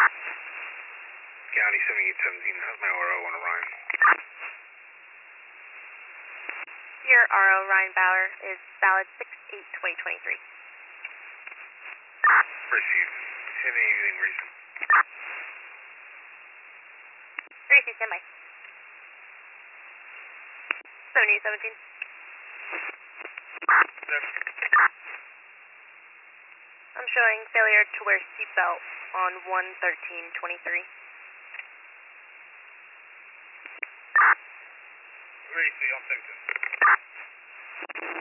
County 7817, how's my RO on Orion? Your RO, Ryan Bauer, is valid 6/8/2023. Received. Anything reason? Receive, standby. 7817. I'm showing failure to wear seatbelt on 1/13/23. Where do you see? I'll take this.